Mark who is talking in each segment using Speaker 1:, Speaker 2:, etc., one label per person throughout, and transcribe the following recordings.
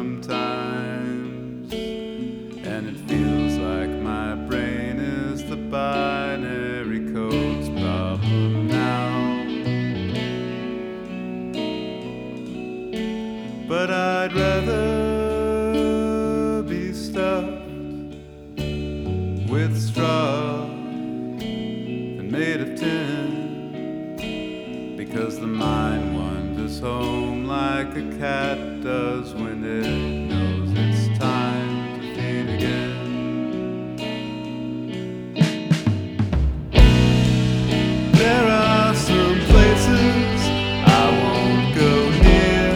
Speaker 1: sometimes, and it feels like my brain is the binary codes problem now. But I'd rather be stuffed with straw than made of tin, because the mind wanders home like a cat does when it knows it's time to feed again. There are some places I won't go near.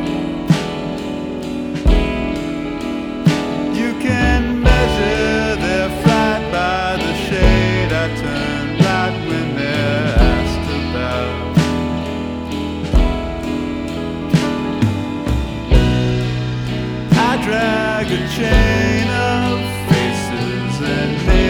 Speaker 1: You can measure their fright by the shade I turn right when they're asked about. I drag a chain of faces and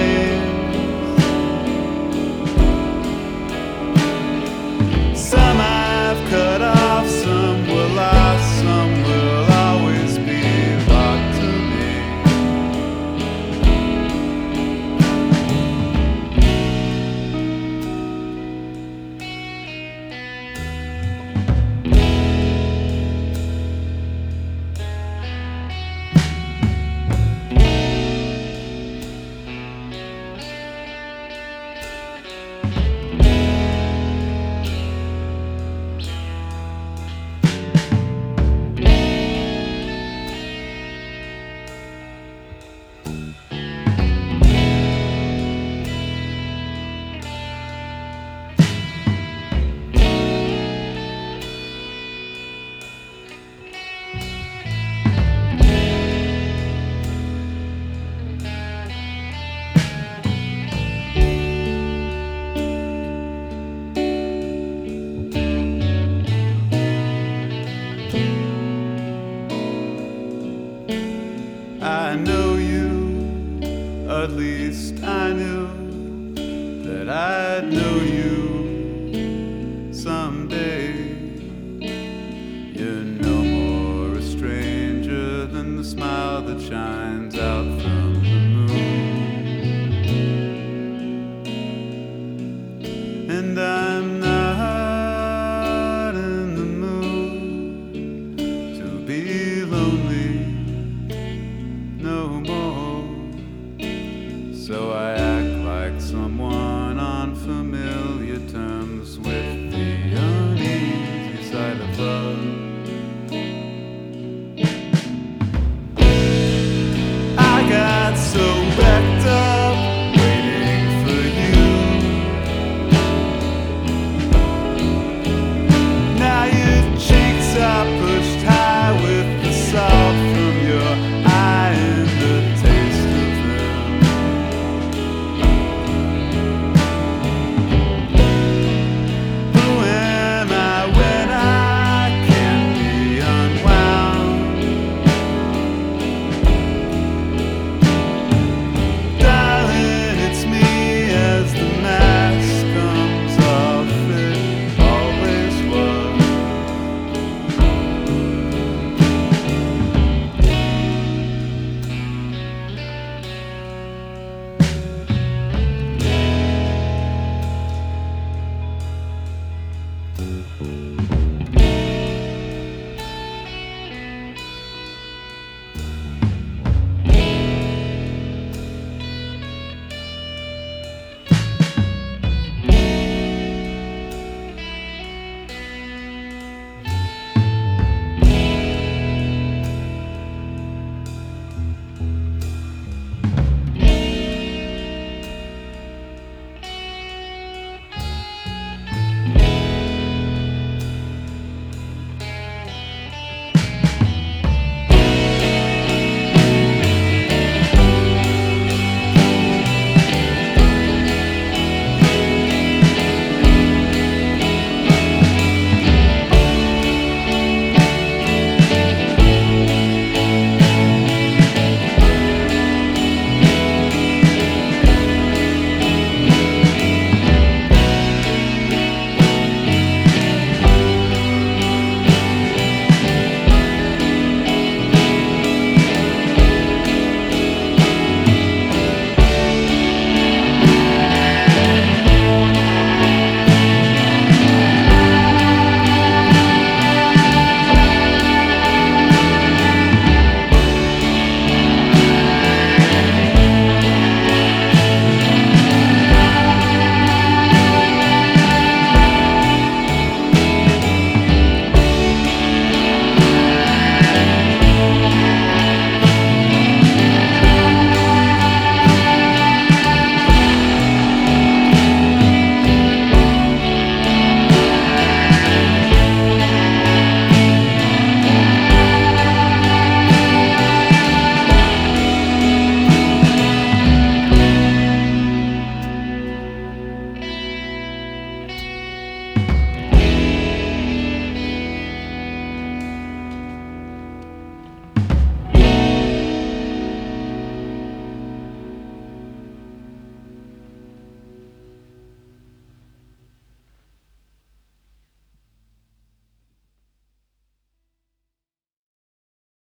Speaker 1: names. Some I've cut off, some were lost, some will always be locked to me. I know you, at least I knew that I'd know you someday. You're no more a stranger than the smile that shines out from the moon. And I'm not in the mood to be